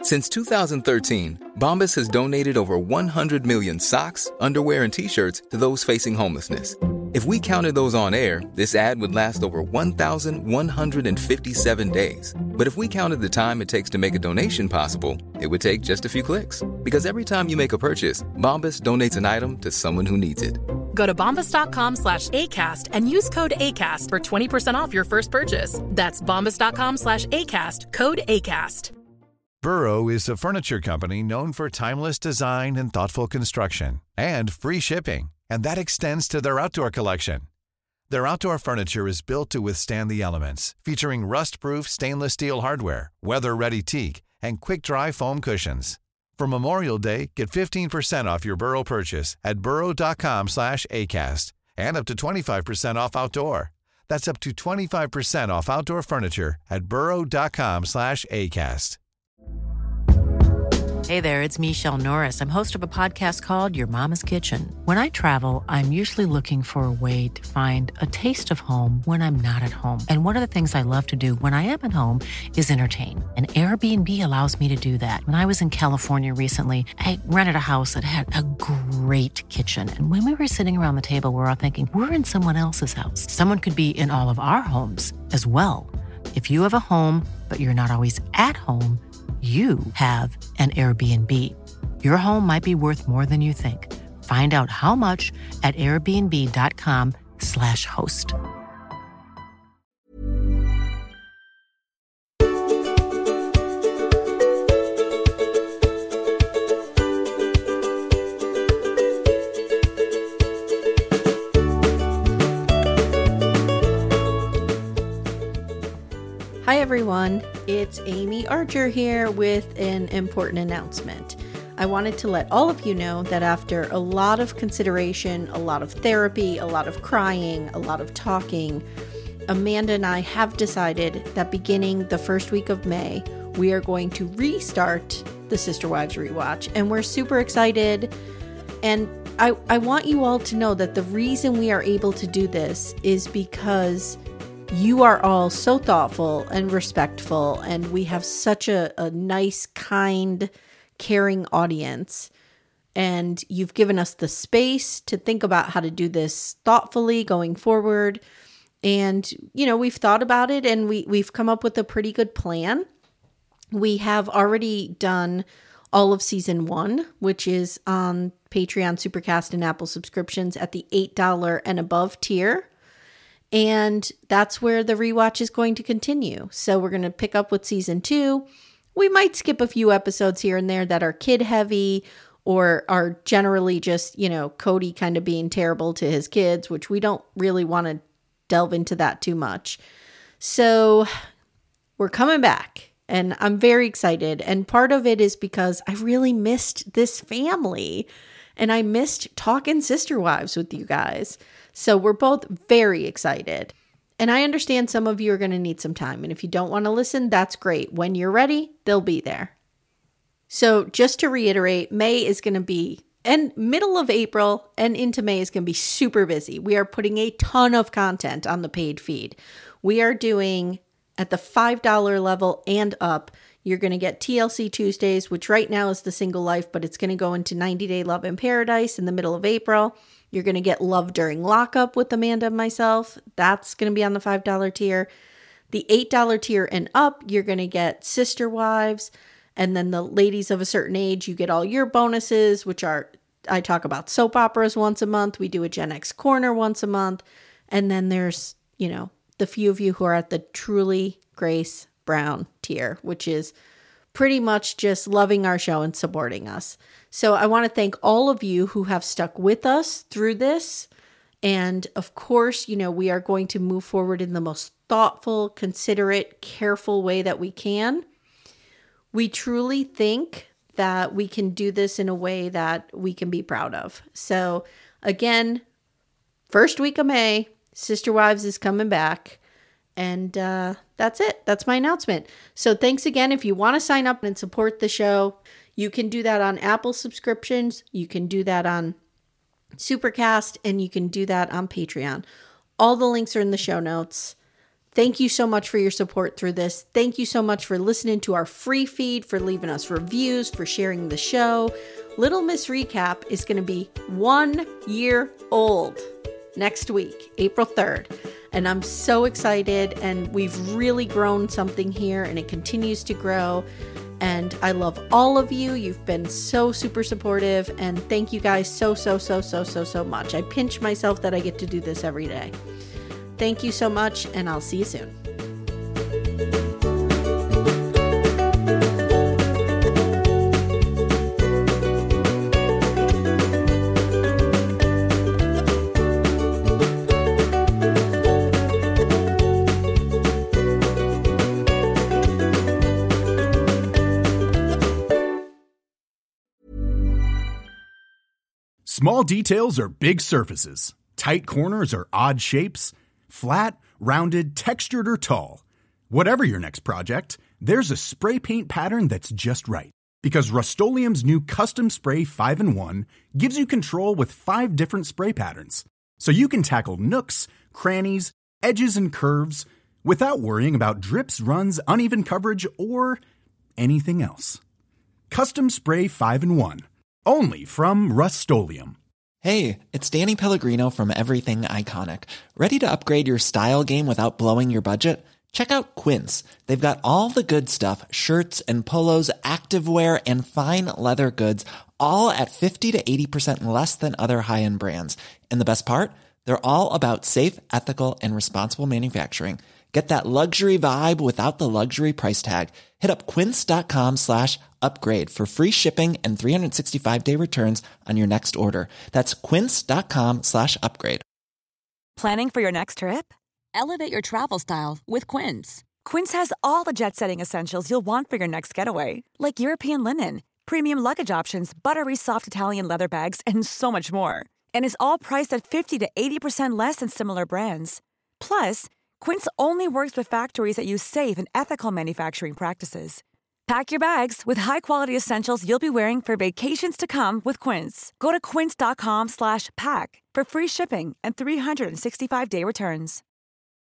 Since 2013, Bombas has donated over 100 million socks, underwear, and T-shirts to those facing homelessness. If we counted those on air, this ad would last over 1,157 days. But if we counted the time it takes to make a donation possible, it would take just a few clicks. Because every time you make a purchase, Bombas donates an item to someone who needs it. Go to bombas.com/ACAST and use code ACAST for 20% off your first purchase. That's bombas.com/ACAST, code ACAST. Burrow is a furniture company known for timeless design and thoughtful construction, and free shipping, and that extends to their outdoor collection. Their outdoor furniture is built to withstand the elements, featuring rust-proof stainless steel hardware, weather-ready teak, and quick-dry foam cushions. For Memorial Day, get 15% off your Burrow purchase at burrow.com/ACAST, and up to 25% off outdoor. That's up to 25% off outdoor furniture at burrow.com/ACAST. Hey there, it's Michelle Norris. I'm host of a podcast called Your Mama's Kitchen. When I travel, I'm usually looking for a way to find a taste of home when I'm not at home. And one of the things I love to do when I am at home is entertain. And Airbnb allows me to do that. When I was in California recently, I rented a house that had a great kitchen. And when we were sitting around the table, we were all thinking, we're in someone else's house. Someone could be in all of our homes as well. If you have a home, but you're not always at home, you have an Airbnb. Your home might be worth more than you think. Find out how much at airbnb.com/host. Hi everyone, it's Amy Archer here with an important announcement. I wanted to let all of you know that after a lot of consideration, a lot of therapy, a lot of crying, a lot of talking, Amanda and I have decided that beginning the first week of May, we are going to restart the Sister Wives Rewatch, and we're super excited. And I want you all to know that the reason we are able to do this is because you are all so thoughtful and respectful, and we have such a nice, kind, caring audience. And you've given us the space to think about how to do this thoughtfully going forward. And, you know, we've thought about it, and we've come up with a pretty good plan. We have already done all of season 1, which is on Patreon, Supercast, and Apple subscriptions at the $8 and above tier. And that's where the rewatch is going to continue. So we're going to pick up with season 2. We might skip a few episodes here and there that are kid heavy or are generally just, you know, Cody kind of being terrible to his kids, which we don't really want to delve into that too much. So we're coming back, and I'm very excited. And part of it is because I really missed this family, and I missed talking Sister Wives with you guys. So we're both very excited. And I understand some of you are going to need some time. And if you don't want to listen, that's great. When you're ready, they'll be there. So just to reiterate, May is going to be, and middle of April and into May is going to be super busy. We are putting a ton of content on the paid feed. We are doing, at the $5 level and up, you're going to get TLC Tuesdays, which right now is The Single Life, but it's going to go into 90 Day Love in Paradise in the middle of April. You're going to get Love During Lockup with Amanda and myself. That's going to be on the $5 tier. The $8 tier and up, you're going to get Sister Wives. And then the ladies of a certain age, you get all your bonuses, which are, I talk about soap operas once a month. We do a Gen X Corner once a month. And then there's, you know, the few of you who are at the Truly Grace Brown tier, which is pretty much just loving our show and supporting us. So I want to thank all of you who have stuck with us through this. And of course, you know, we are going to move forward in the most thoughtful, considerate, careful way that we can. We truly think that we can do this in a way that we can be proud of. So again, first week of May, Sister Wives is coming back. And that's it. That's my announcement. So thanks again. If you want to sign up and support the show, you can do that on Apple subscriptions. You can do that on Supercast, and you can do that on Patreon. All the links are in the show notes. Thank you so much for your support through this. Thank you so much for listening to our free feed, for leaving us reviews, for sharing the show. Little Miss Recap is going to be 1 year old next week, April 3rd. And I'm so excited, and we've really grown something here, and it continues to grow. And I love all of you. You've been so super supportive, and thank you guys so much. I pinch myself that I get to do this every day. Thank you so much, and I'll see you soon. Small details are big surfaces. Tight corners are odd shapes. Flat, rounded, textured, or tall. Whatever your next project, there's a spray paint pattern that's just right. Because Rust-Oleum's new Custom Spray 5-in-1 gives you control with 5 different spray patterns. So you can tackle nooks, crannies, edges, and curves without worrying about drips, runs, uneven coverage, or anything else. Custom Spray 5-in-1. Only from Rust-Oleum. Hey, it's Danny Pellegrino from Everything Iconic. Ready to upgrade your style game without blowing your budget? Check out Quince. They've got all the good stuff, shirts and polos, activewear, and fine leather goods, all at 50 to 80% less than other high-end brands. And the best part? They're all about safe, ethical, and responsible manufacturing. Get that luxury vibe without the luxury price tag. Hit up quince.com/upgrade for free shipping and 365-day returns on your next order. That's quince.com/upgrade. Planning for your next trip? Elevate your travel style with Quince. Quince has all the jet-setting essentials you'll want for your next getaway, like European linen, premium luggage options, buttery soft Italian leather bags, and so much more. And is all priced at 50 to 80% less than similar brands. Plus, Quince only works with factories that use safe and ethical manufacturing practices. Pack your bags with high-quality essentials you'll be wearing for vacations to come with Quince. Go to quince.com/pack for free shipping and 365-day returns.